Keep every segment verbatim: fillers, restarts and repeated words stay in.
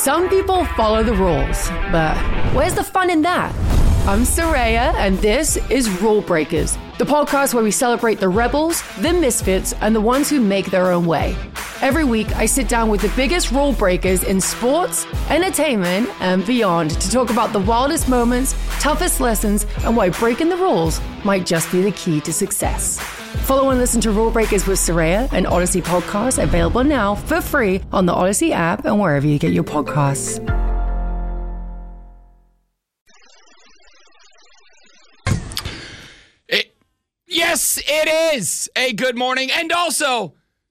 Some people follow the rules, but where's the fun in that? I'm Soraya, and this is Rule Breakers, the podcast where we celebrate the rebels, the misfits, and the ones who make their own way. Every week, I sit down with the biggest rule breakers in sports, entertainment, and beyond to talk about the wildest moments, toughest lessons, and why breaking the rules might just be the key to success. Follow and listen to Rule Breakers with Soraya, an Odyssey podcast available now for free on the Odyssey app and wherever you get your podcasts. It, yes, it is a good morning. And also,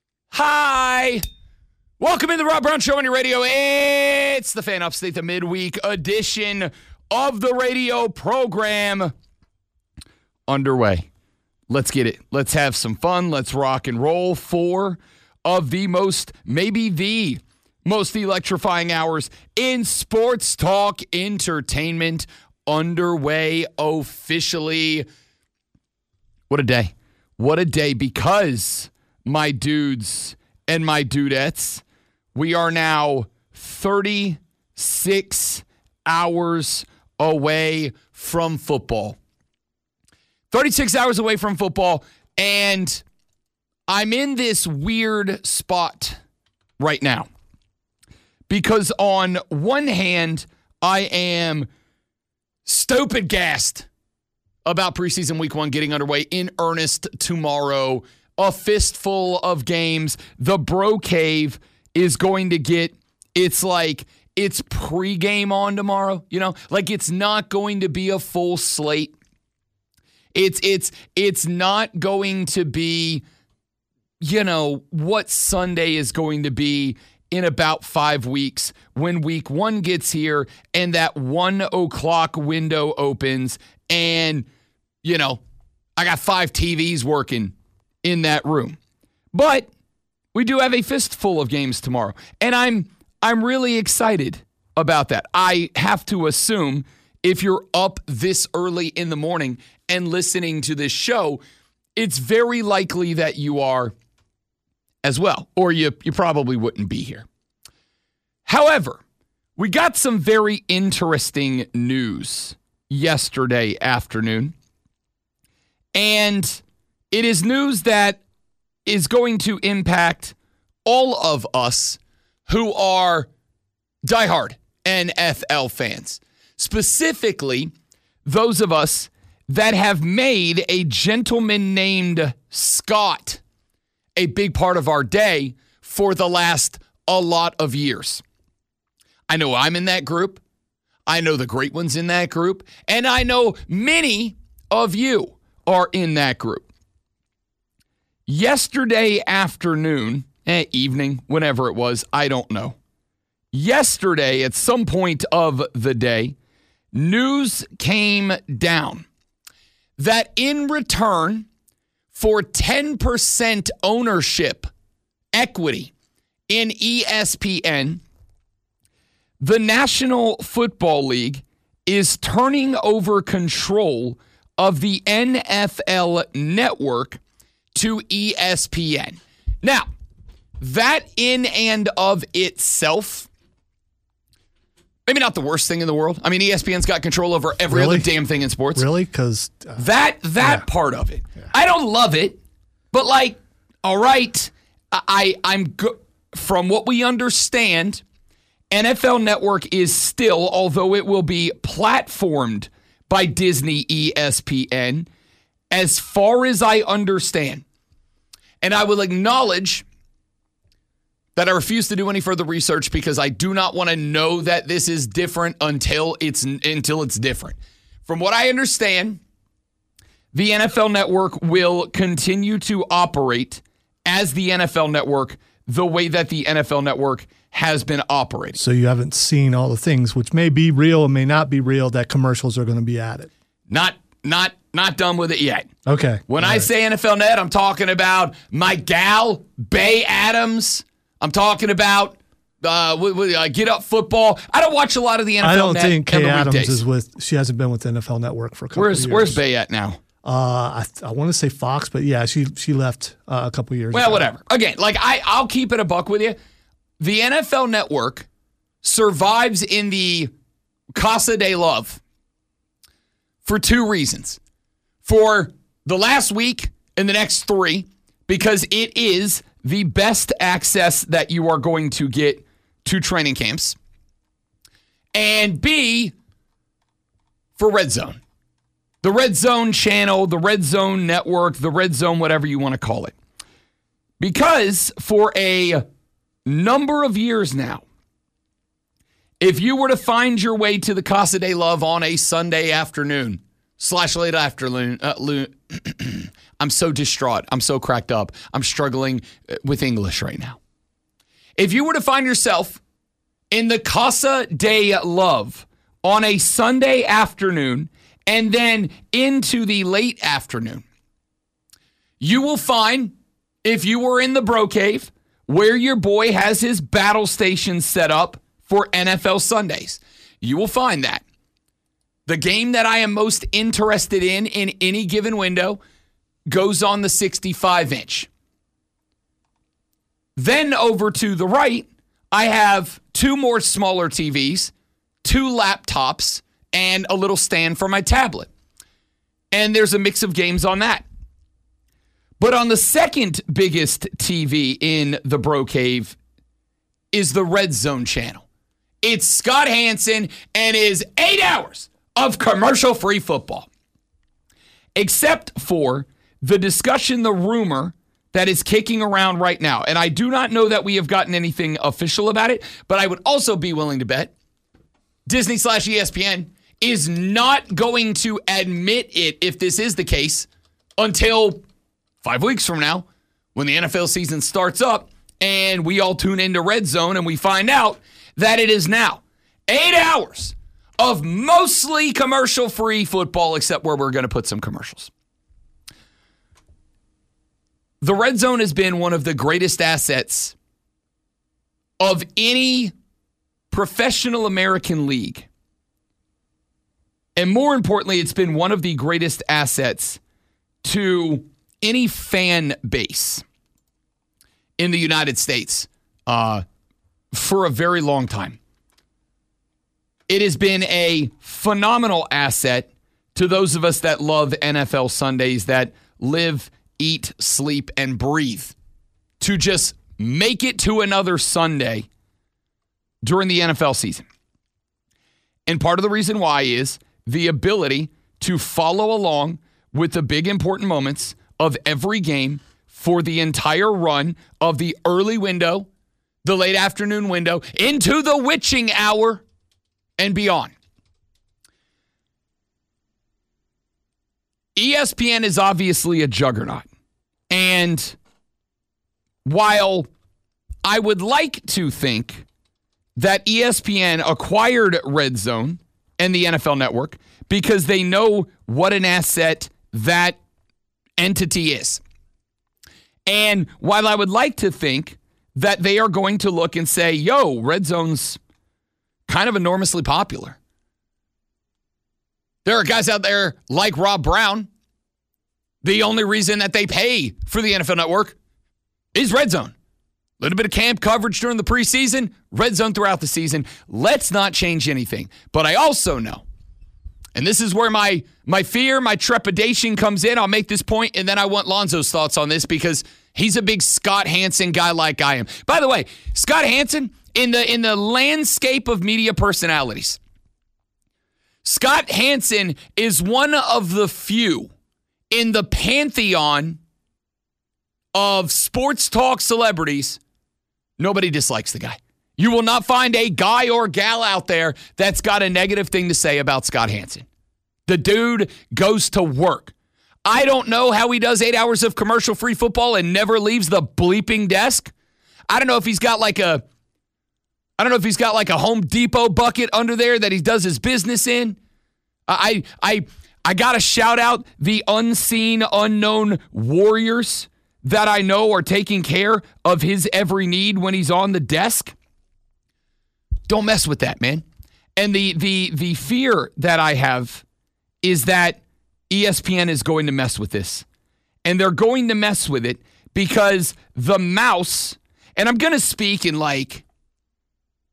hi. Welcome in the Rob Brown Show on your radio. It's the Fan Upstate, the midweek edition of the radio program underway. Let's get it. Let's have some fun. Let's rock and roll. Four of the most, maybe the most electrifying hours in sports talk entertainment underway officially. What a day. What a day, because, my dudes and my dudettes, we are now thirty-six hours away from football. thirty-six hours away from football, and I'm in this weird spot right now. Because on one hand, I am stupid gassed about preseason week one getting underway in earnest tomorrow. A fistful of games. The Bro Cave is going to get, it's like, it's pregame on tomorrow. You know, like it's not going to be a full slate. It's it's it's not going to be, you know, what Sunday is going to be in about five weeks when week one gets here and that one o'clock window opens and, you know, I got five T Vs working in that room. But we do have a fistful of games tomorrow, and I'm I'm really excited about that. I have to assume if you're up this early in the morning and listening to this show, it's very likely that you are as well, or you, you probably wouldn't be here. However, we got some very interesting news yesterday afternoon, and it is news that is going to impact all of us who are diehard N F L fans, specifically those of us that have made a gentleman named Scott a big part of our day for the last a lot of years. I know I'm in that group. I know the great ones in that group. And I know many of you are in that group. Yesterday afternoon, eh, evening, whenever it was, I don't know. Yesterday, at some point of the day, news came down that in return for ten percent ownership equity in E S P N, the National Football League is turning over control of the N F L Network to E S P N. Now, that in and of itself, maybe not the worst thing in the world. I mean, E S P N's got control over every really? other damn thing in sports. Really? Because uh, that that yeah. part of it, yeah. I don't love it, but like, all right, I I'm go- from what we understand, N F L Network is still, although it will be platformed by Disney E S P N, as far as I understand, and I will acknowledge that I refuse to do any further research because I do not want to know that this is different until it's until it's different. From what I understand, the N F L Network will continue to operate as the N F L Network the way that the N F L Network has been operating. So you haven't seen all the things, which may be real and may not be real, that commercials are going to be added. Not, not, not done with it yet. Okay. When all I right. say N F L Net, I'm talking about my gal, Bay Adams. I'm talking about uh, w- w- uh, Get Up Football. I don't watch a lot of the N F L I don't Net think Kay Adams weekdays. is with, she hasn't been with the N F L Network for a couple where's, of years. Where's Bay at now? Uh, I, I want to say Fox, but yeah, she she left uh, a couple years well, ago. Well, whatever. Again, like I, I'll keep it a buck with you. The N F L Network survives in the Casa de Love for two reasons. For the last week and the next three, because it is the best access that you are going to get to training camps. And B, for Red Zone. The Red Zone channel, the Red Zone network, the Red Zone, whatever you want to call it. Because for a number of years now, if you were to find your way to the Casa de Love on a Sunday afternoon, slash late afternoon, uh, lo- I'm so distraught. I'm so cracked up. I'm struggling with English right now. If you were to find yourself in the Casa de Love on a Sunday afternoon and then into the late afternoon, you will find, if you were in the Bro Cave, where your boy has his battle station set up for N F L Sundays, you will find that the game that I am most interested in in any given window goes on the sixty-five inch. Then over to the right, I have two more smaller T Vs, two laptops, and a little stand for my tablet. And there's a mix of games on that. But on the second biggest T V in the Bro Cave is the Red Zone channel. It's Scott Hanson and his eight hours of commercial-free football. Except for the discussion, the rumor that is kicking around right now. And I do not know that we have gotten anything official about it, but I would also be willing to bet Disney slash E S P N is not going to admit it, if this is the case, until five weeks from now when the N F L season starts up and we all tune into Red Zone and we find out that it is now eight hours of mostly commercial-free football, except where we're going to put some commercials. The Red Zone has been one of the greatest assets of any professional American league. And more importantly, it's been one of the greatest assets to any fan base in the United States uh, for a very long time. It has been a phenomenal asset to those of us that love N F L Sundays, that live, eat, sleep, and breathe to just make it to another Sunday during the N F L season. And part of the reason why is the ability to follow along with the big important moments of every game for the entire run of the early window, the late afternoon window, into the witching hour and beyond. E S P N is obviously a juggernaut. And while I would like to think that E S P N acquired Red Zone and the N F L Network because they know what an asset that entity is. And while I would like to think that they are going to look and say, yo, Red Zone's kind of enormously popular. There are guys out there like Rob Brown. The only reason that they pay for the N F L Network is Red Zone. A little bit of camp coverage during the preseason, Red Zone throughout the season. Let's not change anything. But I also know, and this is where my my fear, my trepidation comes in. I'll make this point, and then I want Lonzo's thoughts on this because he's a big Scott Hanson guy like I am. By the way, Scott Hanson, in the in the landscape of media personalities, Scott Hanson is one of the few in the pantheon of sports talk celebrities. Nobody dislikes the guy. You will not find a guy or gal out there that's got a negative thing to say about Scott Hanson. The dude goes to work. I don't know how he does eight hours of commercial-free football and never leaves the bleeping desk. I don't know if he's got like a, I don't know if he's got like a Home Depot bucket under there that he does his business in. I, I, I got to shout out the unseen, unknown warriors that I know are taking care of his every need when he's on the desk. Don't mess with that, man. And the the the fear that I have is that E S P N is going to mess with this. And they're going to mess with it because the mouse, and I'm going to speak in like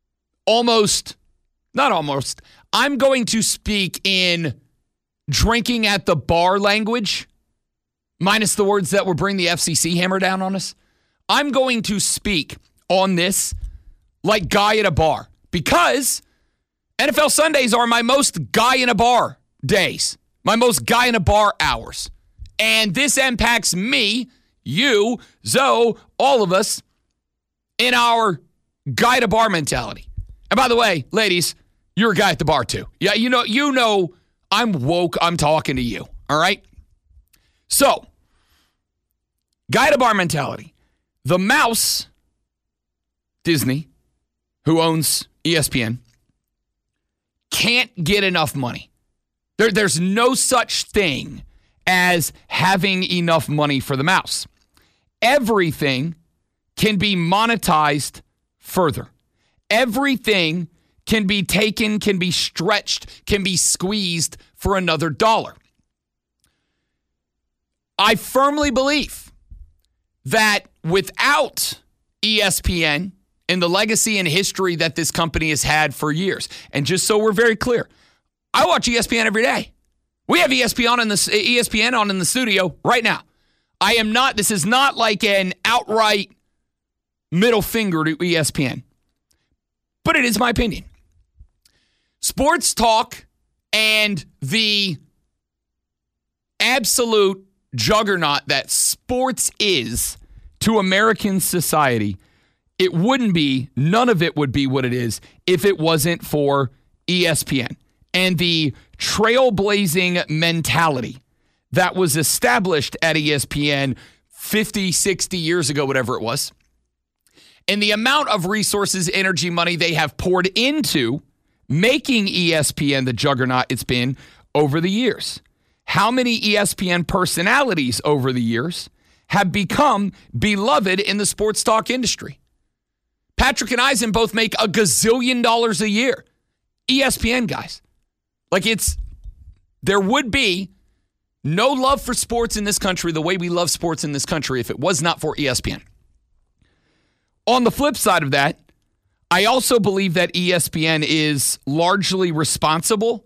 almost, not almost, I'm going to speak in drinking at the bar language, minus the words that will bring the F C C hammer down on us. I'm going to speak on this like guy at a bar, because N F L Sundays are my most guy in a bar days, my most guy in a bar hours. And this impacts me, you, Zoe, all of us in our guy at a bar mentality. And by the way, ladies, you're a guy at the bar too. Yeah, you know, you know I'm woke, I'm talking to you, all right? So, guy at a bar mentality. The mouse, Disney, who owns E S P N, can't get enough money. There, there's no such thing as having enough money for the mouse. Everything can be monetized further. Everything can be taken, can be stretched, can be squeezed for another dollar. I firmly believe that without E S P N and the legacy and history that this company has had for years, and just so we're very clear, I watch E S P N every day. We have E S P N on in the E S P N on in the studio right now. I am not, this is not like an outright middle finger to E S P N, but it is my opinion. Sports talk and the absolute juggernaut that sports is to American society, it wouldn't be, none of it would be what it is if it wasn't for E S P N and the trailblazing mentality that was established at E S P N fifty, sixty years ago, whatever it was. And the amount of resources, energy, money they have poured into making E S P N the juggernaut it's been over the years. How many E S P N personalities over the years have become beloved in the sports talk industry? Patrick and Eisen both make a gazillion dollars a year. E S P N guys. Like it's, there would be no love for sports in this country the way we love sports in this country if it was not for E S P N. On the flip side of that, I also believe that E S P N is largely responsible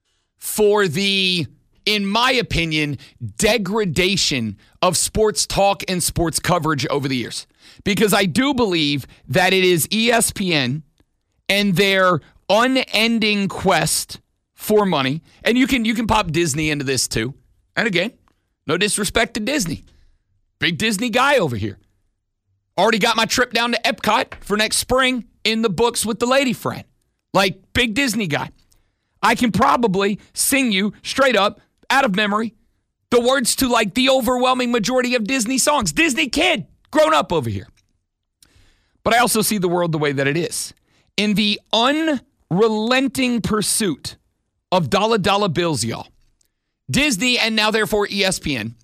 for the, in my opinion, degradation of sports talk and sports coverage over the years. Because I do believe that it is E S P N and their unending quest for money, and you can you can pop Disney into this too. And again, no disrespect to Disney. Big Disney guy over here. Already got my trip down to Epcot for next spring in the books with the lady friend. Like, big Disney guy. I can probably sing you straight up, out of memory, the words to like the overwhelming majority of Disney songs. Disney kid, grown up over here. But I also see the world the way that it is. In the unrelenting pursuit of dollar dollar bills, y'all, Disney and now therefore E S P N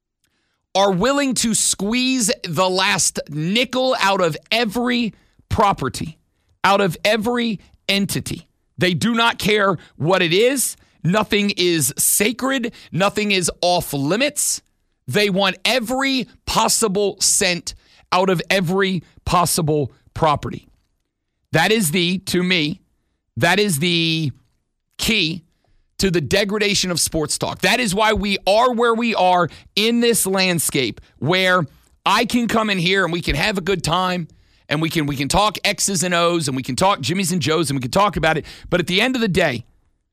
are willing to squeeze the last nickel out of every property, out of every entity. They do not care what it is. Nothing is sacred. Nothing is off limits. They want every possible cent out of every possible property. That is the, to me, that is the key to the degradation of sports talk. That is why we are where we are in this landscape where I can come in here and we can have a good time and we can we can talk X's and O's and we can talk Jimmy's and Joe's and we can talk about it. But at the end of the day,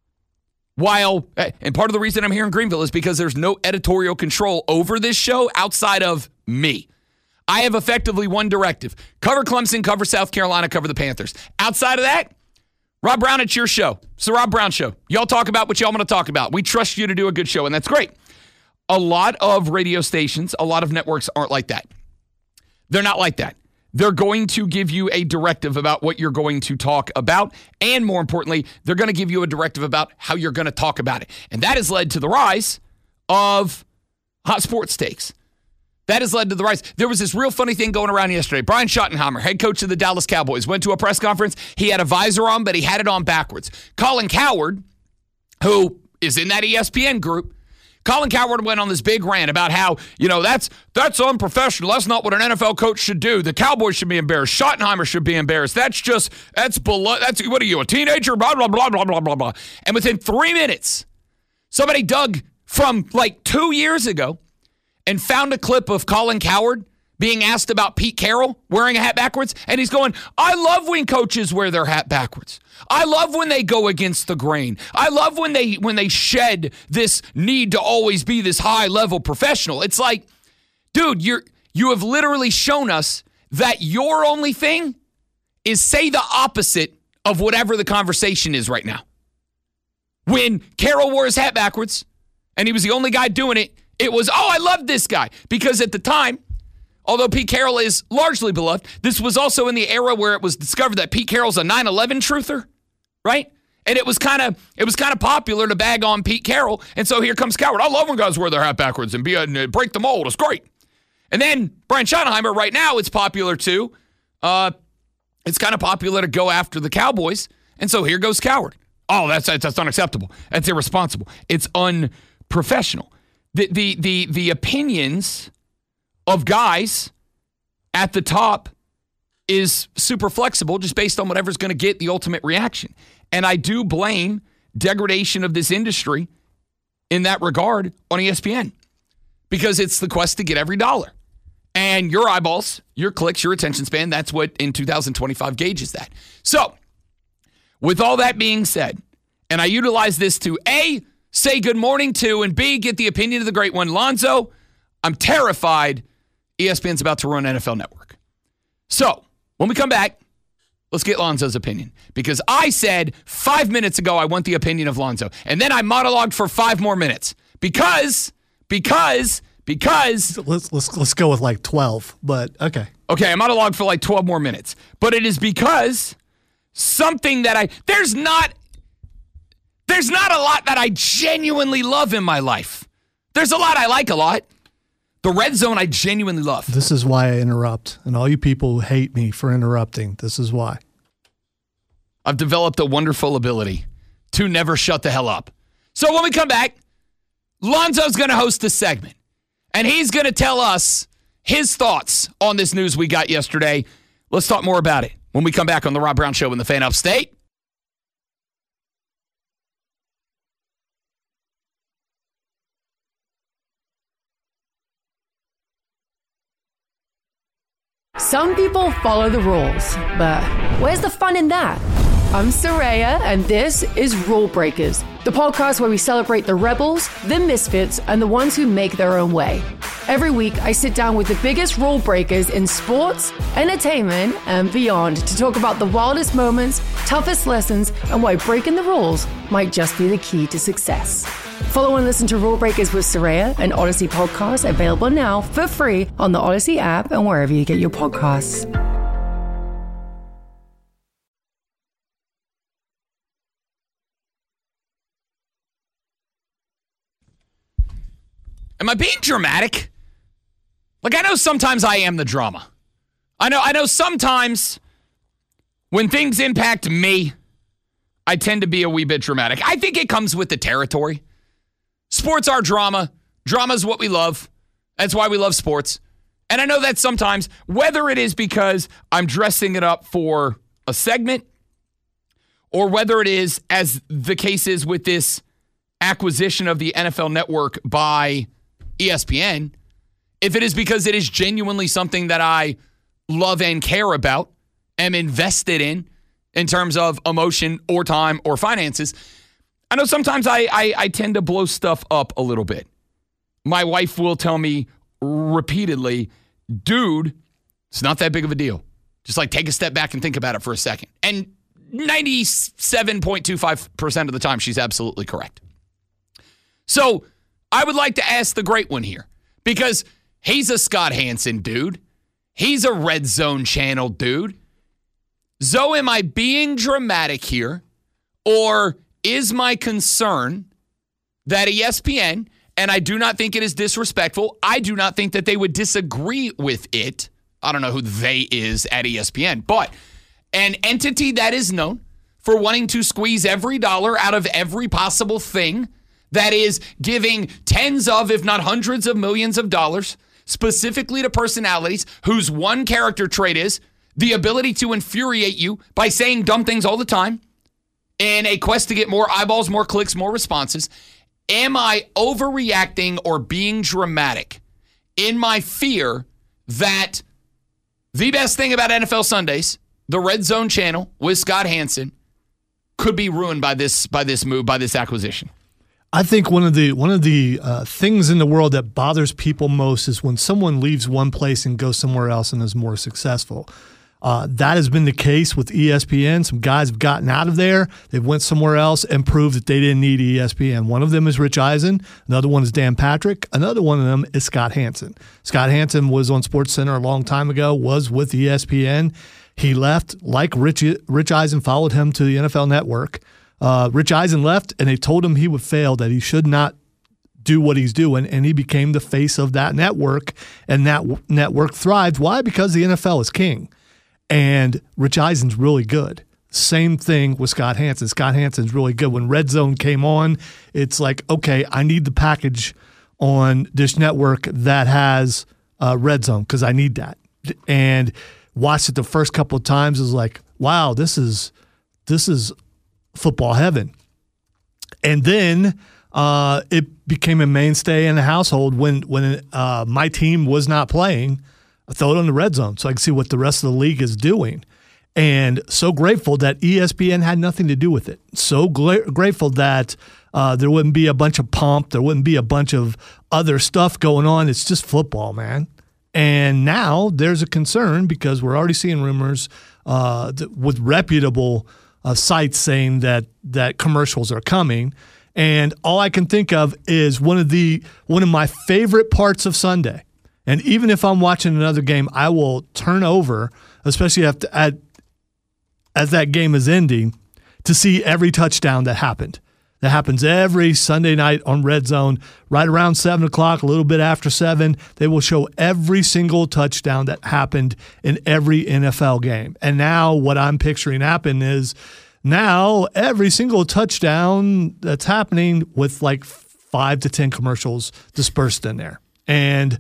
while, and part of the reason I'm here in Greenville is because there's no editorial control over this show outside of me. I have effectively one directive. Cover Clemson, cover South Carolina, cover the Panthers. Outside of that, Rob Brown, it's your show. It's the Rob Brown Show. Y'all talk about what y'all want to talk about. We trust you to do a good show, and that's great. A lot of radio stations, a lot of networks aren't like that. They're not like that. They're going to give you a directive about what you're going to talk about, and more importantly, they're going to give you a directive about how you're going to talk about it. And that has led to the rise of hot sports takes. That has led to the rise. There was this real funny thing going around yesterday. Brian Schottenheimer, head coach of the Dallas Cowboys, went to a press conference. He had a visor on, but he had it on backwards. Colin Cowherd, who is in that E S P N group, Colin Cowherd went on this big rant about how, you know, that's that's unprofessional. That's not what an N F L coach should do. The Cowboys should be embarrassed. Schottenheimer should be embarrassed. That's just, that's below, that's, what are you, a teenager? Blah, blah, blah, blah, blah, blah, blah. And within three minutes, somebody dug from like two years ago and found a clip of Colin Cowherd being asked about Pete Carroll wearing a hat backwards. And he's going, I love when coaches wear their hat backwards. I love when they go against the grain. I love when they when they shed this need to always be this high-level professional. It's like, dude, you're you have literally shown us that your only thing is say the opposite of whatever the conversation is right now. When Carroll wore his hat backwards and he was the only guy doing it, it was, oh, I love this guy. Because at the time, although Pete Carroll is largely beloved, this was also in the era where it was discovered that Pete Carroll's a nine eleven truther, right? And it was kind of it was kind of popular to bag on Pete Carroll. And so here comes Cowherd. I love when guys wear their hat backwards and be a, and break the mold. It's great. And then Brian Schottenheimer, right now, it's popular too. Uh, it's kind of popular to go after the Cowboys. And so here goes Cowherd. Oh, that's that's unacceptable. That's irresponsible. It's unprofessional. The the the the opinions of guys at the top is super flexible just based on whatever's going to get the ultimate reaction. And I do blame degradation of this industry in that regard on E S P N because it's the quest to get every dollar. And your eyeballs, your clicks, your attention span, that's what in two thousand twenty-five gauges that. So, with all that being said, and I utilize this to A, say good morning to, and B, get the opinion of the great one, Lonzo, I'm terrified E S P N's about to run N F L Network. So, when we come back, let's get Lonzo's opinion. Because I said five minutes ago I want the opinion of Lonzo. And then I monologued for five more minutes. Because, because, because... Let's let's let's go with like twelve, but okay. Okay, I monologued for like twelve more minutes. But it is because something that I... There's not... There's not a lot that I genuinely love in my life. There's a lot I like a lot. The red zone I genuinely love. This is why I interrupt. And all you people who hate me for interrupting, this is why. I've developed a wonderful ability to never shut the hell up. So when we come back, Lonzo's going to host a segment. And he's going to tell us his thoughts on this news we got yesterday. Let's talk more about it when we come back on The Rob Brown Show in the Fan Upstate. Some people follow the rules, but where's the fun in that? I'm Soraya, and this is Rule Breakers, the podcast where we celebrate the rebels, the misfits, and the ones who make their own way. Every week, I sit down with the biggest rule breakers in sports, entertainment, and beyond to talk about the wildest moments, toughest lessons, and why breaking the rules might just be the key to success. Follow and listen to Rule Breakers with Soraya, an Odyssey podcast available now for free on the Odyssey app and wherever you get your podcasts. Am I being dramatic? Like, I know sometimes I am the drama. I know I know sometimes when things impact me, I tend to be a wee bit dramatic. I think it comes with the territory. Sports are drama. Drama is what we love. That's why we love sports. And I know that sometimes, whether it is because I'm dressing it up for a segment, or whether it is, as the case is with this acquisition of the N F L Network by E S P N, if it is because it is genuinely something that I love and care about, am invested in, in terms of emotion or time or finances, I know sometimes I, I I tend to blow stuff up a little bit. My wife will tell me repeatedly, dude, it's not that big of a deal. Just like take a step back and think about it for a second. And ninety-seven point two five percent of the time, she's absolutely correct. So I would like to ask the great one here, because he's a Scott Hansen dude. He's a Red Zone Channel dude. So am I being dramatic here, or is my concern that E S P N, and I do not think it is disrespectful, I do not think that they would disagree with it. I don't know who they is at E S P N, but an entity that is known for wanting to squeeze every dollar out of every possible thing that is giving tens of, if not hundreds of millions of dollars specifically to personalities whose one character trait is the ability to infuriate you by saying dumb things all the time in a quest to get more eyeballs, more clicks, more responses. Am I overreacting or being dramatic in my fear that the best thing about N F L Sundays, the Red Zone channel with Scott Hanson, could be ruined by this by this move, by this acquisition? I think one of the one of the uh, things in the world that bothers people most is when someone leaves one place and goes somewhere else and is more successful. Uh, that has been the case with E S P N. Some guys have gotten out of there. They went somewhere else and proved that they didn't need E S P N. One of them is Rich Eisen. Another one is Dan Patrick. Another one of them is Scott Hanson. Scott Hanson was on SportsCenter a long time ago, was with E S P N. He left, like Rich, Rich Eisen followed him to the N F L Network. Uh, Rich Eisen left, and they told him he would fail, that he should not do what he's doing, and he became the face of that network, and that w- network thrived. Why? Because the N F L is king. And Rich Eisen's really good. Same thing with Scott Hanson. Scott Hanson's really good. When Red Zone came on, it's like, okay, I need the package on Dish Network that has uh, Red Zone because I need that. And watched it the first couple of times. It was like, wow, this is this is football heaven. And then uh, it became a mainstay in the household when when uh, my team was not playing. I throw it on the Red Zone so I can see what the rest of the league is doing. And so grateful that E S P N had nothing to do with it. So gla- grateful that uh, there wouldn't be a bunch of pomp. There wouldn't be a bunch of other stuff going on. It's just football, man. And now there's a concern because we're already seeing rumors uh, that with reputable uh, sites saying that that commercials are coming. And all I can think of is one of the one of my favorite parts of Sunday. And even if I'm watching another game, I will turn over, especially after, at, as that game is ending, to see every touchdown that happened. That happens every Sunday night on Red Zone, right around seven o'clock, a little bit after seven. They will show every single touchdown that happened in every N F L game. And now what I'm picturing happen is now every single touchdown that's happening with like five to ten commercials dispersed in there. And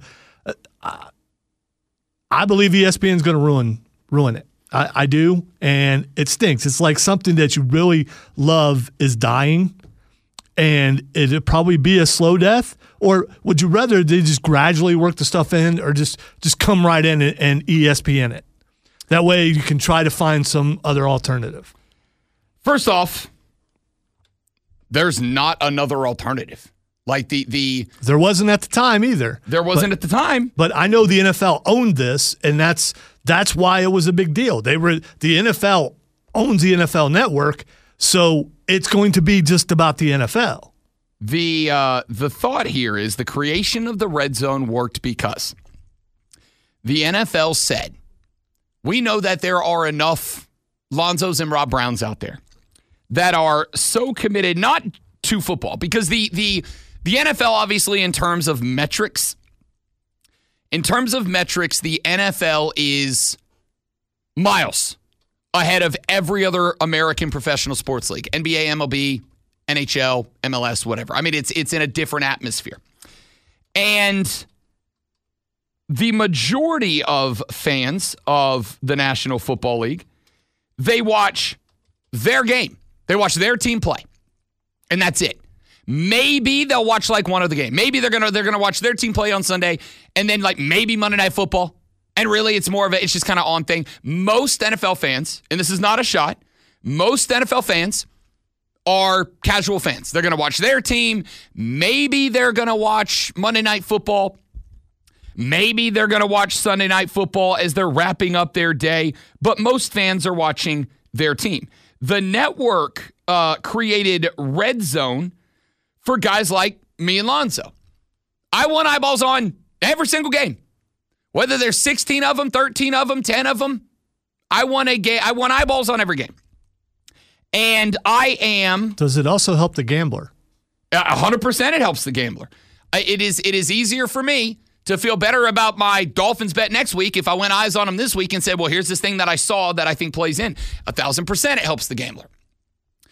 I believe E S P N is going to ruin ruin it. I, I do, and it stinks. It's like something that you really love is dying, and it'd probably be a slow death. Or would you rather they just gradually work the stuff in, or just just come right in and, and E S P N it? That way you can try to find some other alternative. First off, there's not another alternative. Like the the there wasn't at the time either. There wasn't but, at the time. But I know the N F L owned this, and that's that's why it was a big deal. They were the N F L owns the N F L Network, so it's going to be just about the N F L. The uh, the thought here is the creation of the Red Zone worked because the N F L said, we know that there are enough Lonzos and Rob Browns out there that are so committed not to football, because the the The N F L, obviously, in terms of metrics, in terms of metrics, the N F L is miles ahead of every other American professional sports league. N B A, M L B, N H L, M L S, whatever. I mean, it's it's in a different atmosphere. And the majority of fans of the National Football League, they watch their game. They watch their team play. And that's it. Maybe they'll watch like one other game. Maybe they're gonna they're gonna watch their team play on Sunday, and then like maybe Monday Night Football. And really, it's more of a it's just kind of on thing. Most N F L fans, and this is not a shot, most N F L fans are casual fans. They're gonna watch their team. Maybe they're gonna watch Monday Night Football. Maybe they're gonna watch Sunday Night Football as they're wrapping up their day. But most fans are watching their team. The network uh, created Red Zone for guys like me and Lonzo. I want eyeballs on every single game. Whether there's sixteen of them, thirteen of them, ten of them, I want a game. I want eyeballs on every game. And I am... Does it also help the gambler? one hundred percent it helps the gambler. It is, it is easier for me to feel better about my Dolphins bet next week if I went eyes on them this week and said, well, here's this thing that I saw that I think plays in. one thousand percent it helps the gambler.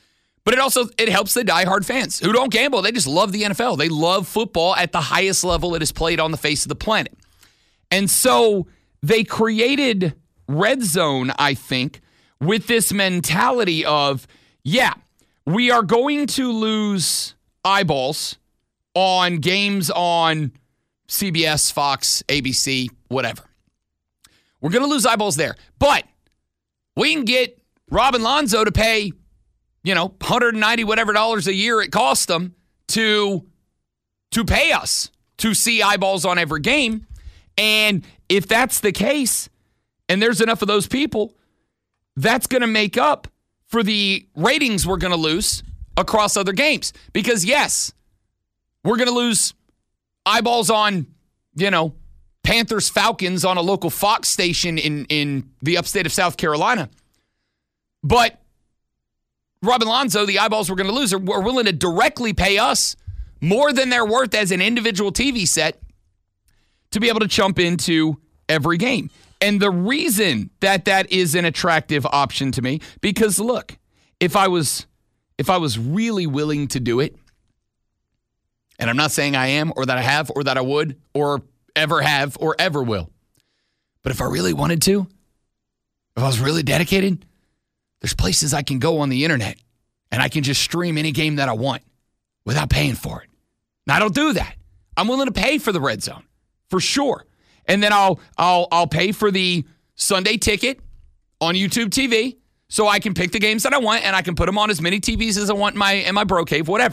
But it also, it helps the diehard fans who don't gamble. They just love the N F L. They love football at the highest level it is played on the face of the planet. And so they created Red Zone, I think, with this mentality of, yeah, we are going to lose eyeballs on games on C B S, Fox, A B C, whatever. We're going to lose eyeballs there. But we can get Rob and Lonzo to pay, you know, one hundred ninety whatever dollars a year it costs them to, to pay us to see eyeballs on every game. And if that's the case, and there's enough of those people, that's going to make up for the ratings we're going to lose across other games. Because, yes, we're going to lose eyeballs on, you know, Panthers Falcons on a local Fox station in, in the upstate of South Carolina. But Rob and Lonzo, the eyeballs we're going to lose, are, are willing to directly pay us more than they're worth as an individual T V set to be able to jump into every game. And the reason that that is an attractive option to me, because look, if I was if I was really willing to do it, and I'm not saying I am or that I have or that I would or ever have or ever will, but if I really wanted to, if I was really dedicated, there's places I can go on the internet and I can just stream any game that I want without paying for it. Now, I don't do that. I'm willing to pay for the Red Zone, for sure. And then I'll I'll I'll pay for the Sunday ticket on YouTube T V so I can pick the games that I want and I can put them on as many T Vs as I want in my in my bro cave, whatever.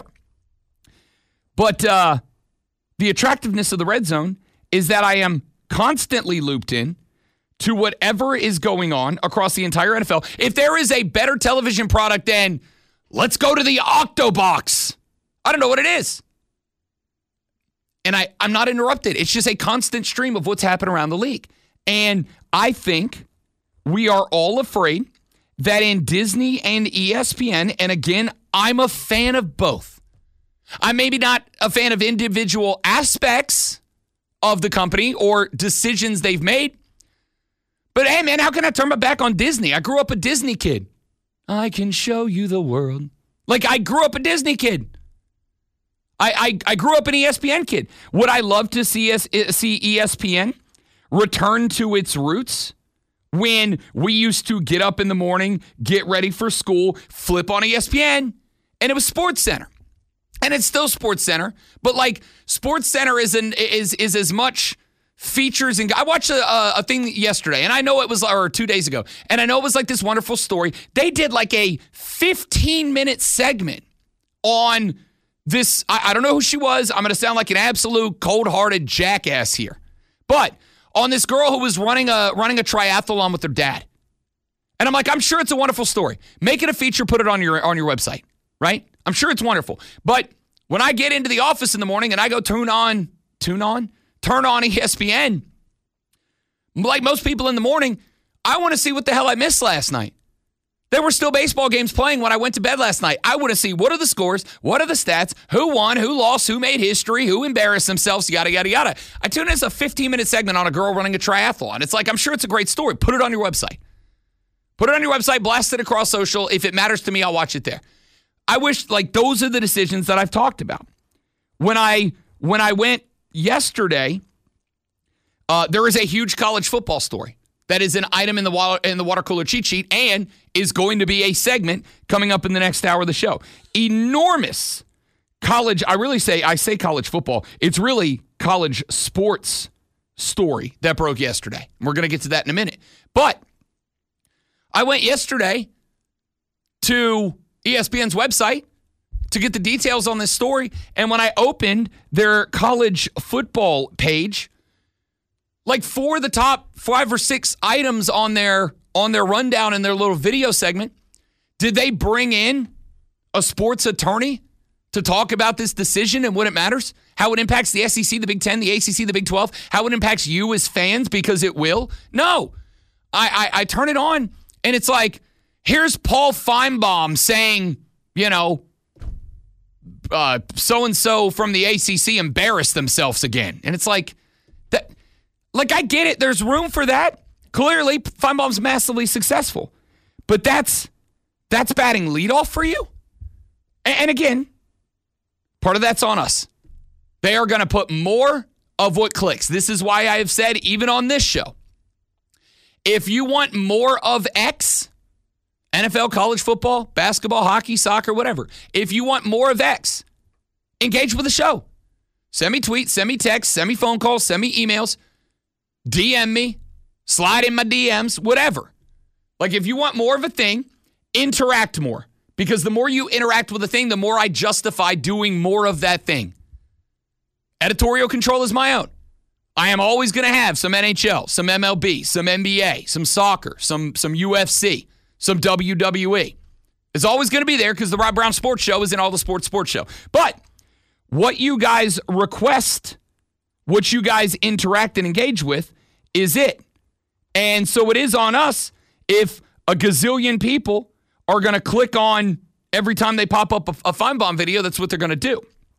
But uh, the attractiveness of the Red Zone is that I am constantly looped in to whatever is going on across the entire N F L. If there is a better television product than let's go to the Octobox, I don't know what it is. And I, I'm not interrupted. It's just a constant stream of what's happening around the league. And I think we are all afraid that in Disney and E S P N, and again, I'm a fan of both. I'm maybe not a fan of individual aspects of the company or decisions they've made. But hey, man, how can I turn my back on Disney? I grew up a Disney kid. I can show you the world. Like, I grew up a Disney kid. I, I I grew up an E S P N kid. Would I love to see us, see E S P N return to its roots when we used to get up in the morning, get ready for school, flip on E S P N, and it was Sports Center. And it's still Sports Center, but like Sports Center is an, is is as much features and I watched a, a thing yesterday, and I know it was or two days ago, and I know it was like this wonderful story. They did like a fifteen minute segment on this. I, I don't know who she was. I'm going to sound like an absolute cold-hearted jackass here, but on this girl who was running a running a triathlon with her dad, and I'm like, I'm sure it's a wonderful story. Make it a feature, put it on your on your website, right? I'm sure it's wonderful. But when I get into the office in the morning and I go tune on, tune on, turn on E S P N, like most people in the morning, I want to see what the hell I missed last night. There were still baseball games playing when I went to bed last night. I want to see what are the scores, what are the stats, who won, who lost, who made history, who embarrassed themselves, yada, yada, yada. I tune in as a fifteen minute segment on a girl running a triathlon. It's like, I'm sure it's a great story. Put it on your website. Put it on your website, blast it across social. If it matters to me, I'll watch it there. I wish, like, those are the decisions that I've talked about. When I when I went yesterday, uh, there is a huge college football story that is an item in the water, in the water cooler cheat sheet and is going to be a segment coming up in the next hour of the show. Enormous college, I really say, I say college football. It's really college sports story that broke yesterday. We're going to get to that in a minute. But I went yesterday to E S P N's website to get the details on this story. And when I opened their college football page, like four of the top five or six items on their on their rundown in their little video segment, did they bring in a sports attorney to talk about this decision and what it matters? How it impacts the S E C, the Big Ten, the A C C, the Big twelve, how it impacts you as fans, because it will? No. I, I, I turn it on and it's like, here's Paul Feinbaum saying, you know, uh, so-and-so from the A C C embarrassed themselves again. And it's like, that. Like, I get it. There's room for that. Clearly, Feinbaum's massively successful. But that's that's batting leadoff for you? And again, part of that's on us. They are going to put more of what clicks. This is why I have said, even on this show, if you want more of X, N F L, college football, basketball, hockey, soccer, whatever, if you want more of X, engage with the show. Send me tweets, send me texts, send me phone calls, send me emails, D M me, slide in my D Ms, whatever. Like, if you want more of a thing, interact more. Because the more you interact with a thing, the more I justify doing more of that thing. Editorial control is my own. I am always going to have some N H L, some M L B, some N B A, some soccer, some, some U F C, some W W E. It's always going to be there because the Rob Brown Sports Show is in all the sports sports show. But what you guys request, what you guys interact and engage with is it. And so it is on us if a gazillion people are going to click on every time they pop up a, a Feinbaum video, that's what they're going to do.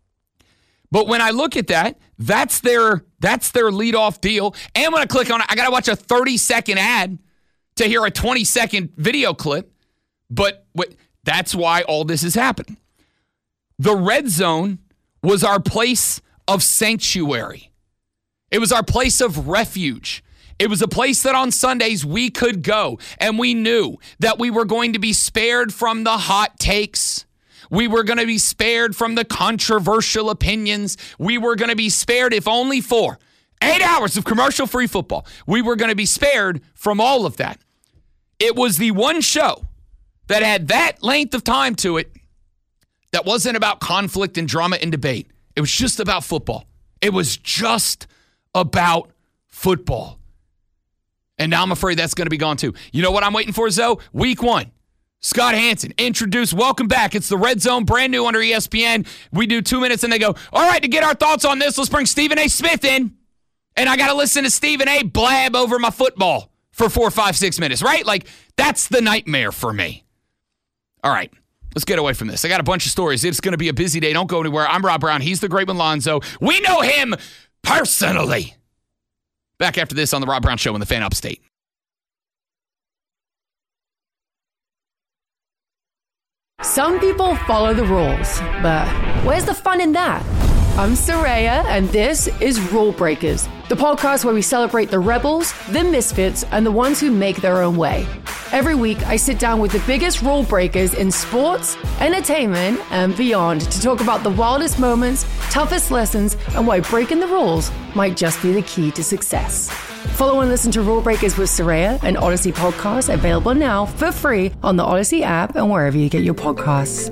But when I look at that, that's their that's their leadoff deal. And when I click on it, I got to watch a thirty-second ad to hear a twenty-second video clip. But what, that's why all this is happening. The Red Zone was our place of sanctuary. It was our place of refuge. It was a place that on Sundays we could go, and we knew that we were going to be spared from the hot takes. We were going to be spared from the controversial opinions. We were going to be spared, if only for eight hours of commercial-free football. We were going to be spared from all of that. It was the one show that had that length of time to it that wasn't about conflict and drama and debate. It was just about football. It was just about football. And now I'm afraid that's going to be gone too. You know what I'm waiting for, Zoe? Week one. Scott Hanson, introduce, welcome back. It's the Red Zone, brand new under E S P N. We do two minutes and they go, all right, to get our thoughts on this, let's bring Stephen A. Smith in. And I got to listen to Stephen A. blab over my football for four, five, six minutes, right? Like, that's the nightmare for me. All right, let's get away from this. I got a bunch of stories. It's going to be a busy day. Don't go anywhere. I'm Rob Brown. He's the great one, Lonzo. We know him personally. Back after this on the Rob Brown Show in the Fan Upstate. Some people follow the rules, but where's the fun in that? I'm Saraya, and this is Rule Breakers, the podcast where we celebrate the rebels, the misfits, and the ones who make their own way. Every week, I sit down with the biggest rule breakers in sports, entertainment, and beyond to talk about the wildest moments, toughest lessons, and why breaking the rules might just be the key to success. Follow and listen to Rule Breakers with Saraya, an Odyssey podcast available now for free on the Odyssey app and wherever you get your podcasts.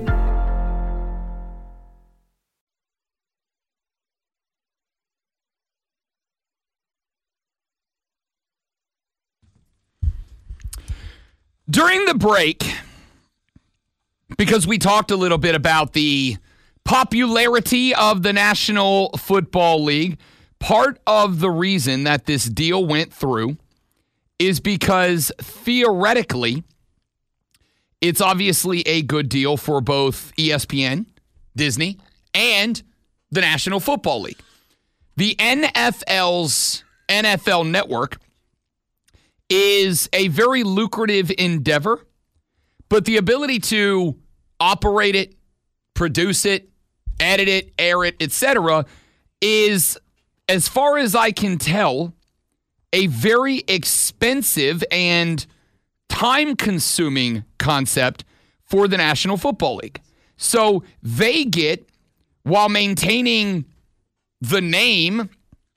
During the break, because we talked a little bit about the popularity of the National Football League, part of the reason that this deal went through is because theoretically, it's obviously a good deal for both E S P N, Disney, and the National Football League. The N F L's N F L Network is a very lucrative endeavor, but the ability to operate it, produce it, edit it, air it, et cetera, is, as far as I can tell, a very expensive and time-consuming concept for the National Football League. So they get, while maintaining the name,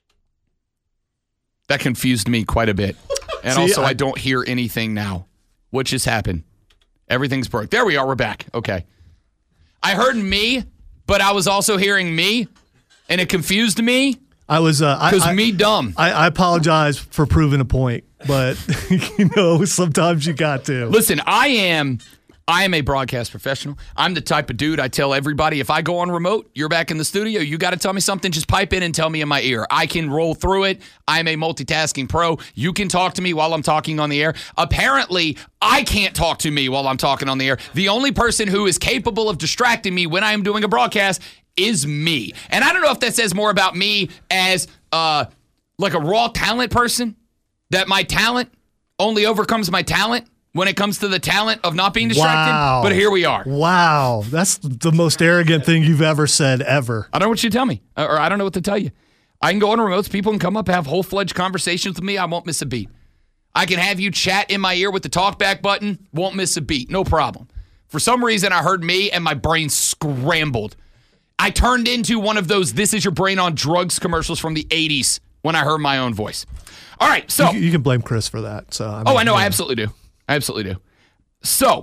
that confused me quite a bit. And See, also, I, I don't hear anything now. What just happened? Everything's broke. There we are. We're back. Okay. I heard me, but I was also hearing me, and it confused me. I was because uh, me dumb. I, I apologize for proving a point, but you know sometimes you got to listen. I am. I am a broadcast professional. I'm the type of dude I tell everybody, if I go on remote, you're back in the studio, you got to tell me something, just pipe in and tell me in my ear. I can roll through it. I'm a multitasking pro. You can talk to me while I'm talking on the air. Apparently, I can't talk to me while I'm talking on the air. The only person who is capable of distracting me when I am doing a broadcast is me. And I don't know if that says more about me as uh, like a raw talent person, that my talent only overcomes my talent when it comes to the talent of not being distracted. Wow. But here we are. Wow. That's the most arrogant thing you've ever said, ever. I don't know what you tell me, or I don't know what to tell you. I can go on remotes. People can come up, have whole-fledged conversations with me. I won't miss a beat. I can have you chat in my ear with the talkback button. Won't miss a beat. No problem. For some reason, I heard me and my brain scrambled. I turned into one of those "This is your brain on drugs" commercials from the eighties when I heard my own voice. All right, so you, you can blame Chris for that. So I mean, oh, I know, yeah. I absolutely do. I absolutely do. So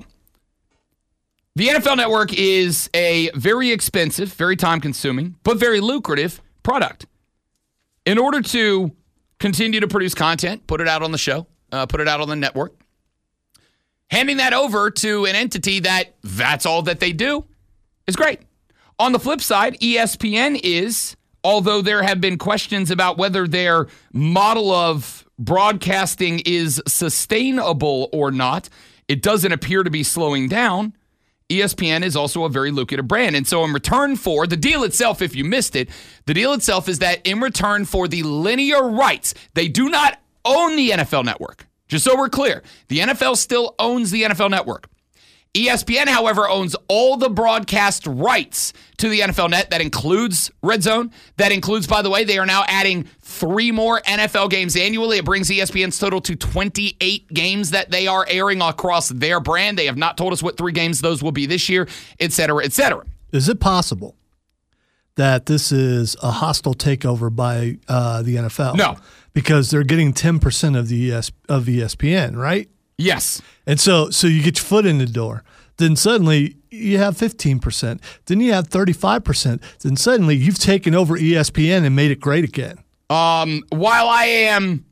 the N F L Network is a very expensive, very time-consuming, but very lucrative product. In order to continue to produce content, put it out on the show, uh, put it out on the network, handing that over to an entity that that's all that they do is great. On the flip side, E S P N is, although there have been questions about whether their model of broadcasting is sustainable or not, it doesn't appear to be slowing down. E S P N is also a very lucrative brand. And so in return for the deal itself, if you missed it, the deal itself is that in return for the linear rights, they do not own the N F L Network. Just so we're clear, the N F L still owns the N F L Network. E S P N, however, owns all the broadcast rights to the N F L Net. That includes Red Zone. That includes, by the way, they are now adding three more N F L games annually. It brings E S P N's total to twenty-eight games that they are airing across their brand. They have not told us what three games those will be this year, et cetera, et cetera. Is it possible that this is a hostile takeover by uh, the N F L? No. Because they're getting ten percent of the E S, of E S P N, right? Yes. And so so you get your foot in the door. Then suddenly you have fifteen percent. Then you have thirty-five percent. Then suddenly you've taken over E S P N and made it great again. Um, while I am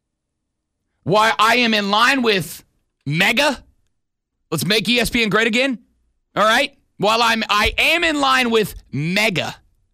while I am in line with Mega, let's make E S P N great again. All right? While I'm I am in line with Mega.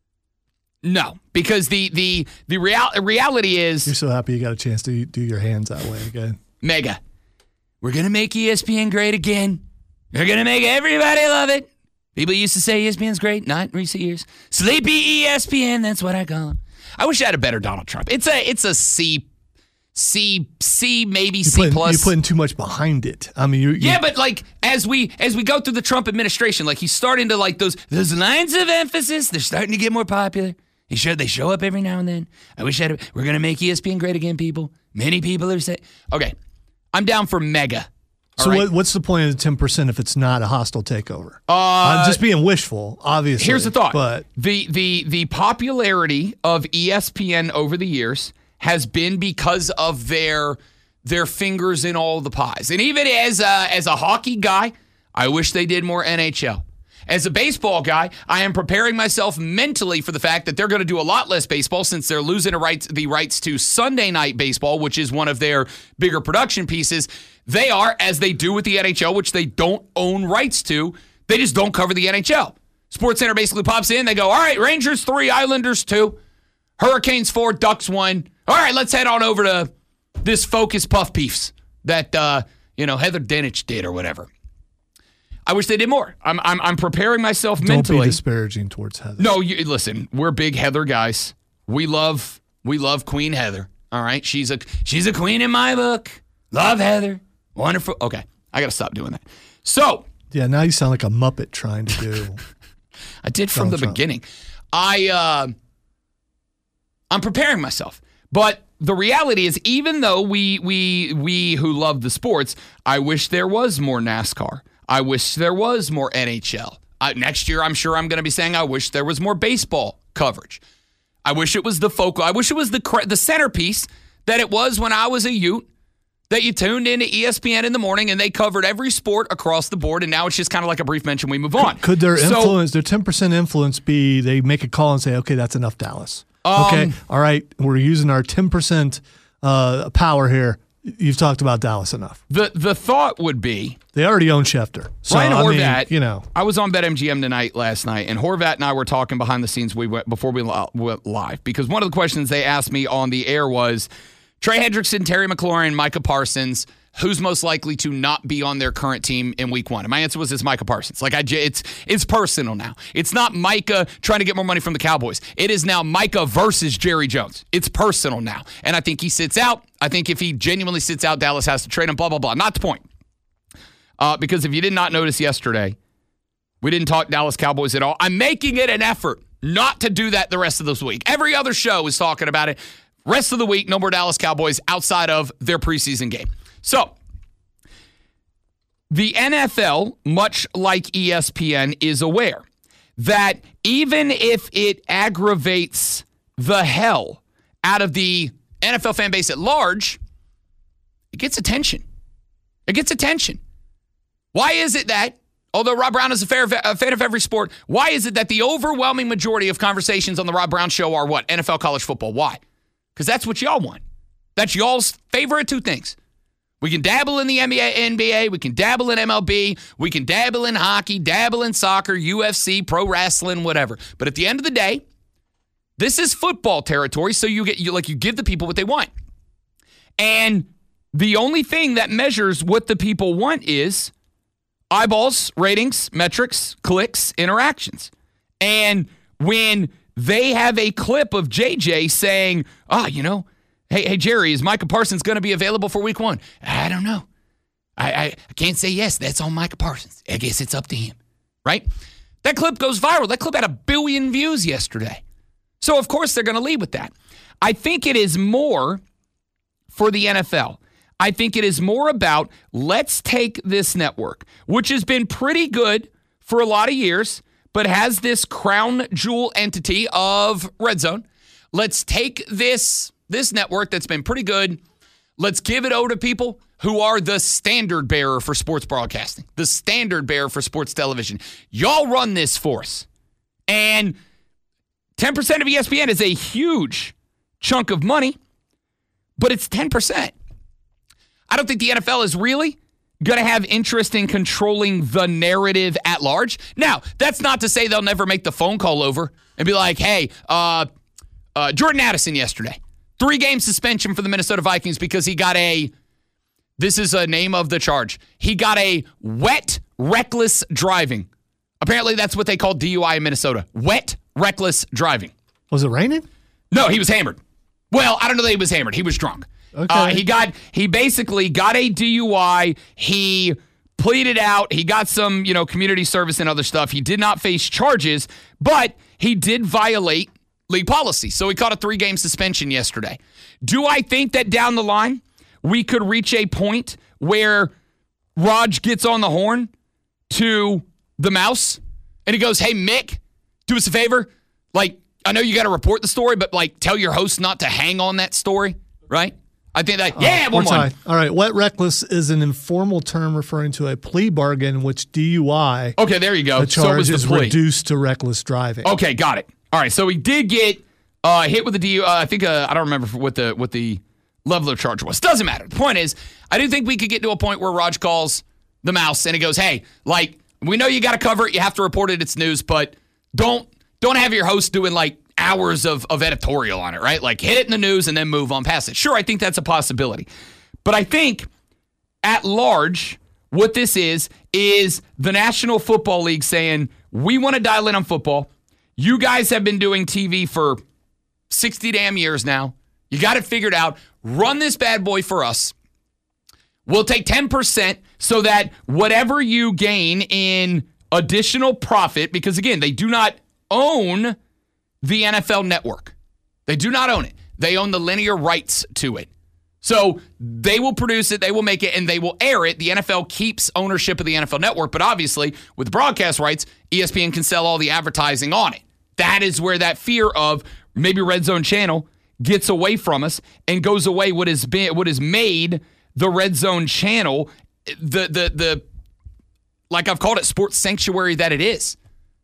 No, because the the the real, reality is You're so happy you got a chance to do your hands that way again. Mega. We're going to make E S P N great again. We're going to make everybody love it. People used to say E S P N's great, not in recent years. Sleepy E S P N, that's what I call him. I wish I had a better Donald Trump. It's a it's a C, C, C, maybe You're C putting, plus. You're putting too much behind it. I mean, you Yeah, but like as we as we go through the Trump administration, like he's starting to like those those lines of emphasis. They're starting to get more popular. They show they show up every now and then. I wish I had. A, we're gonna make E S P N great again, people. Many people are saying, okay, I'm down for Mega. So right? what, what's the point of the ten percent if it's not a hostile takeover? Uh, I'm just being wishful, obviously. Here's the thought. But the the the popularity of E S P N over the years has been because of their their fingers in all the pies. And even as a, as a hockey guy, I wish they did more N H L. As a baseball guy, I am preparing myself mentally for the fact that they're going to do a lot less baseball since they're losing the rights, the rights to Sunday Night Baseball, which is one of their bigger production pieces. They are, as they do with the N H L, which they don't own rights to, they just don't cover the N H L. SportsCenter basically pops in. They go, all right, Rangers three, Islanders two, Hurricanes four, Ducks one. All right, let's head on over to this Focus Puff Piece that, uh, you know, Heather Dinich did or whatever. I wish they did more. I'm I'm, I'm preparing myself don't mentally. Don't be disparaging towards Heather. No, you, listen, we're big Heather guys. We love we love Queen Heather. All right, she's a she's a queen in my book. Love Heather. Wonderful. Okay, I got to stop doing that. So yeah, now you sound like a Muppet trying to do. I did from the Trump. beginning. I uh, I'm preparing myself, but the reality is, even though we we we who love the sports, I wish there was more NASCAR. I wish there was more N H L. Uh, next year, I'm sure I'm going to be saying I wish there was more baseball coverage. I wish it was the focal. I wish it was the the centerpiece that it was when I was a Ute, that you tuned into E S P N in the morning and they covered every sport across the board, and now it's just kind of like a brief mention. We move on. Could their so, influence, their ten percent influence be they make a call and say, okay, that's enough, Dallas. Um, okay, all right, we're using our ten percent uh, power here. You've talked about Dallas enough. The the thought would be they already own Schefter. So, Ryan Horvat, I mean, you know, I was on BetMGM tonight last night, and Horvat and I were talking behind the scenes. We went before we went live because one of the questions they asked me on the air was Trey Hendrickson, Terry McLaurin, Micah Parsons. Who's most likely to not be on their current team in week one? And my answer was it's Micah Parsons. Like I, it's it's personal now. It's not Micah trying to get more money from the Cowboys. It is now Micah versus Jerry Jones. It's personal now. And I think he sits out. I think if he genuinely sits out, Dallas has to trade him, blah, blah, blah. Not the point. Uh, because if you did not notice yesterday, we didn't talk Dallas Cowboys at all. I'm making it an effort not to do that the rest of this week. Every other show is talking about it. Rest of the week, no more Dallas Cowboys outside of their preseason game. So, the N F L, much like E S P N, is aware that even if it aggravates the hell out of the N F L fan base at large, it gets attention. It gets attention. Why is it that, although Rob Brown is a, fair, a fan of every sport, why is it that the overwhelming majority of conversations on the Rob Brown Show are what? N F L, college football. Why? Because that's what y'all want. That's y'all's favorite two things. We can dabble in the N B A, N B A, we can dabble in M L B, we can dabble in hockey, dabble in soccer, U F C, pro wrestling, whatever. But at the end of the day, this is football territory, so you get you like you give the people what they want. And the only thing that measures what the people want is eyeballs, ratings, metrics, clicks, interactions. And when they have a clip of J J saying, oh, you know, hey, hey, Jerry, is Micah Parsons going to be available for week one? I don't know. I, I, I can't say yes. That's on Micah Parsons. I guess it's up to him, right? That clip goes viral. That clip had a billion views yesterday. So, of course, they're going to lead with that. I think it is more for the N F L. I think it is more about let's take this network, which has been pretty good for a lot of years, but has this crown jewel entity of Red Zone. Let's take this, this network that's been pretty good. Let's give it over to people who are the standard bearer for sports broadcasting, the standard bearer for sports television. Y'all run this for us. And ten percent of E S P N is a huge chunk of money, but it's ten percent. I don't think the N F L is really going to have interest in controlling the narrative at large. Now, that's not to say they'll never make the phone call over and be like, hey, uh, uh, Jordan Addison yesterday, three-game suspension for the Minnesota Vikings because he got a, this is a name of the charge, he got a wet, reckless driving. Apparently, that's what they call D U I in Minnesota. Wet, reckless driving. Was it raining? No, he was hammered. Well, I don't know that he was hammered. He was drunk. Okay. Uh, he got, he basically got a D U I. He pleaded out. He got some, you know, community service and other stuff. He did not face charges, but he did violate league policy. So he caught a three-game suspension yesterday. Do I think that down the line we could reach a point where Raj gets on the horn to the mouse and he goes, hey, Mick, do us a favor. Like, I know you got to report the story, but like tell your host not to hang on that story, right? I think that, yeah, uh, one more. All right. Wet reckless is an informal term referring to a plea bargain in which D U I. Okay, there you go. The charge so it was the is plea. reduced to reckless driving. Okay, got it. All right, so he did get uh, hit with the D U I. Uh, I think, uh, I don't remember what the what the level of charge was. Doesn't matter. The point is, I do think we could get to a point where Raj calls the mouse and he goes, hey, like, we know you got to cover it. You have to report it. It's news, but don't don't have your host doing, like, hours of, of editorial on it, right? Like hit it in the news and then move on past it. Sure, I think that's a possibility. But I think at large, what this is, is the National Football League saying, we want to dial in on football. You guys have been doing T V for sixty damn years now. You got it figured out. Run this bad boy for us. We'll take ten percent so that whatever you gain in additional profit, because again, they do not own the N F L network. They do not own it. They own the linear rights to it. So they will produce it, they will make it, and they will air it. The N F L keeps ownership of the N F L network, but obviously with broadcast rights, E S P N can sell all the advertising on it. That is where that fear of maybe Red Zone Channel gets away from us and goes away what has been what has made the Red Zone Channel the the the like I've called it sports sanctuary that it is.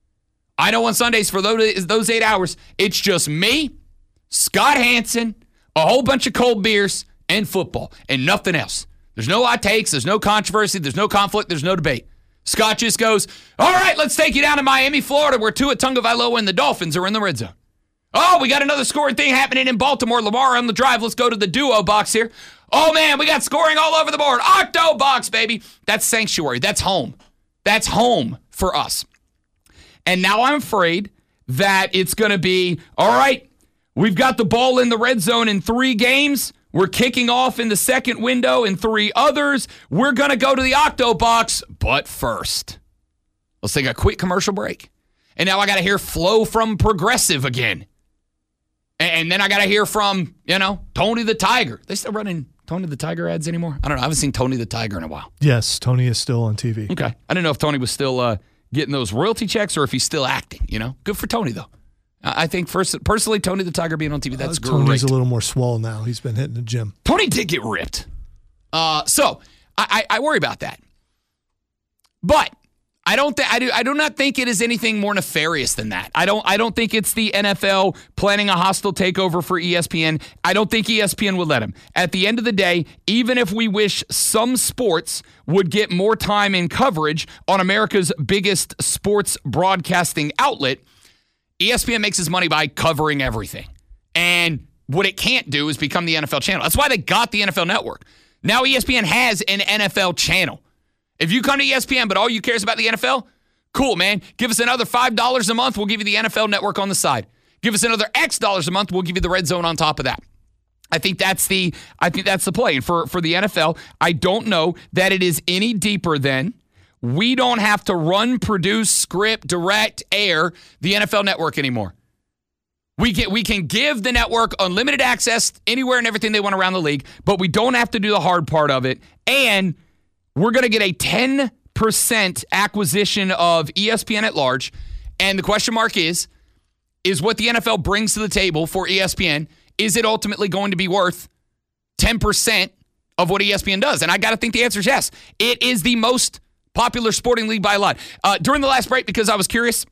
I know on Sundays for those, those eight hours, it's just me, Scott Hansen, a whole bunch of cold beers, and football, and nothing else. There's no hot takes, there's no controversy, there's no conflict, there's no debate. Scott just goes, all right, let's take you down to Miami, Florida, where Tua Tagovailoa and the Dolphins are in the red zone. Oh, we got another scoring thing happening in Baltimore. Lamar on the drive. Let's go to the duo box here. Oh, man, we got scoring all over the board. Octo box, baby. That's sanctuary. That's home. That's home for us. And now I'm afraid that it's going to be, all right, we've got the ball in the red zone in three games. We're kicking off in the second window and three others. We're going to go to the Octo Box, but first, let's take a quick commercial break. And now I got to hear Flo from Progressive again. And then I got to hear from, you know, Tony the Tiger. They still running Tony the Tiger ads anymore? I don't know. I haven't seen Tony the Tiger in a while. Yes, Tony is still on T V. Okay. I didn't know if Tony was still uh, getting those royalty checks or if he's still acting, you know? Good for Tony, though. I think, first, personally, Tony the Tiger being on T V, that's uh, great. Tony's a little more swole now. He's been hitting the gym. Tony did get ripped. Uh, so, I, I, I worry about that. But I don't th- I do I do not think it is anything more nefarious than that. I don't I don't think it's the N F L planning a hostile takeover for E S P N. I don't think E S P N would let him. At the end of the day, even if we wish some sports would get more time in coverage on America's biggest sports broadcasting outlet, E S P N makes his money by covering everything. And what it can't do is become the N F L channel. That's why they got the N F L Network. Now E S P N has an N F L channel. If you come to E S P N, but all you care is about the N F L, cool, man. Give us another five dollars a month. We'll give you the N F L Network on the side. Give us another X dollars a month. We'll give you the Red Zone on top of that. I think that's the I think that's the play. And for, for the N F L, I don't know that it is any deeper than we don't have to run, produce, script, direct, air the N F L Network anymore. We can, we can give the network unlimited access anywhere and everything they want around the league, but we don't have to do the hard part of it. And we're going to get a ten percent acquisition of E S P N at large. And the question mark is, is what the N F L brings to the table for E S P N, is it ultimately going to be worth ten percent of what E S P N does? And I got to think the answer is yes. It is the most popular sporting league by a lot. Uh, during the last break, because I was curious,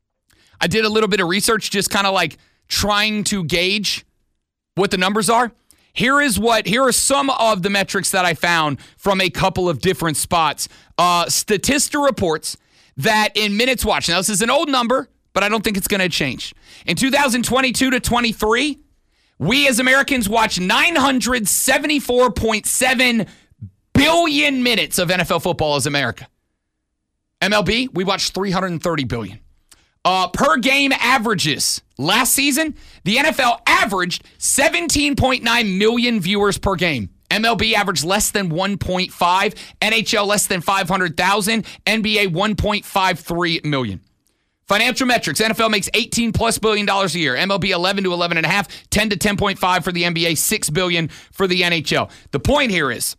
I did a little bit of research, just kind of like trying to gauge what the numbers are. Here is what, here are some of the metrics that I found from a couple of different spots. Uh, Statista reports that in minutes watched, now this is an old number, but I don't think it's going to change. In two thousand twenty-two to twenty-three, we as Americans watched nine hundred seventy-four point seven billion minutes of N F L football as America. M L B, we watched three hundred thirty billion. Uh, per game averages. Last season, the N F L averaged seventeen point nine million viewers per game. M L B averaged less than one point five. N H L less than five hundred thousand. N B A one point five three million. Financial metrics. N F L makes eighteen plus billion dollars a year. M L B eleven to eleven and a half. ten to ten point five for the N B A. six billion for the N H L. The point here is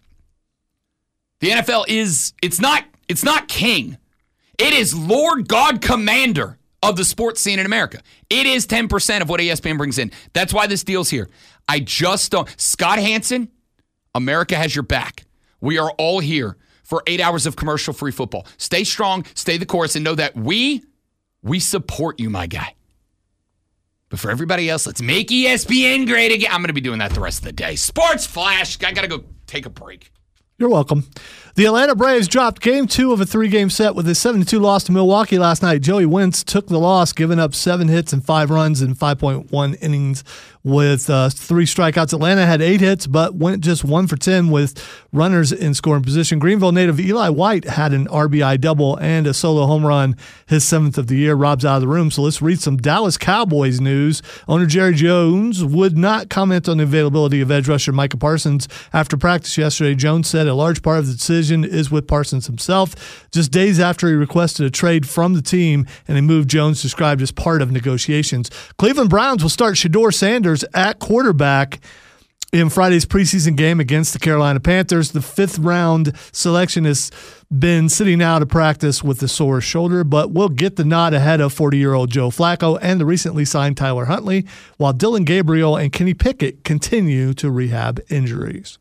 the N F L is, it's not, it's not king. It is Lord God Commander of the sports scene in America. It is ten percent of what E S P N brings in. That's why this deal's here. I just don't. Scott Hansen, America has your back. We are all here for eight hours of commercial-free football. Stay strong, stay the course, and know that we, we support you, my guy. But for everybody else, let's make E S P N great again. I'm going to be doing that the rest of the day. Sports Flash. I got to go take a break. You're welcome. The Atlanta Braves dropped game two of a three-game set with a seven to two loss to Milwaukee last night. Joey Wentz took the loss, giving up seven hits and five runs in five point one innings with uh, three strikeouts. Atlanta had eight hits, but went just one for ten with runners in scoring position. Greenville native Eli White had an R B I double and a solo home run, his seventh of the year. Rob's out of the room, so let's read some Dallas Cowboys news. Owner Jerry Jones would not comment on the availability of edge rusher Micah Parsons after practice yesterday. Jones said a large part of the decision is with Parsons himself. Just days after he requested a trade from the team and a move Jones described as part of negotiations. Cleveland Browns will start Shedeur Sanders at quarterback in Friday's preseason game against the Carolina Panthers. The fifth round selection has been sitting out of practice with a sore shoulder, but will get the nod ahead of forty-year-old Joe Flacco and the recently signed Tyler Huntley, while Dylan Gabriel and Kenny Pickett continue to rehab injuries.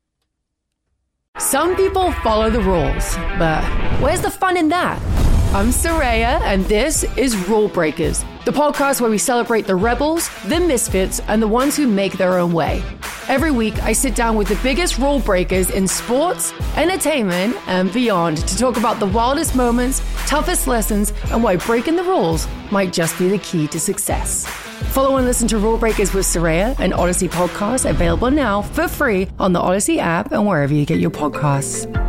Some people follow the rules, but where's the fun in that? I'm Soraya, and this is Rule Breakers, the podcast where we celebrate the rebels, the misfits, and the ones who make their own way. Every week, I sit down with the biggest rule breakers in sports, entertainment, and beyond to talk about the wildest moments, toughest lessons, and why breaking the rules might just be the key to success. Follow and listen to Rule Breakers with Soraya, an Odyssey podcast available now for free on the Odyssey app and wherever you get your podcasts.